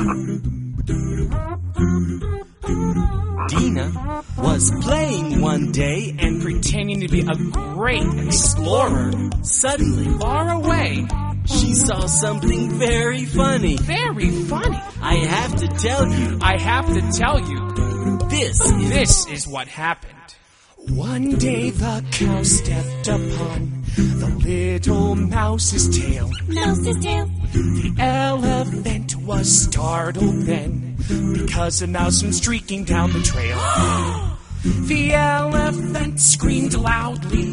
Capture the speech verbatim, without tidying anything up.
Dina was playing one day and pretending to be a great explorer. Suddenly, Far away. she saw something very funny. Very funny. I have to tell you, I have to tell you, this is... this is what happened. One day the cow stepped upon the little mouse's tail. Mouse's tail. The elephant was startled then, because a mouse went streaking down the trail. The elephant screamed loudly.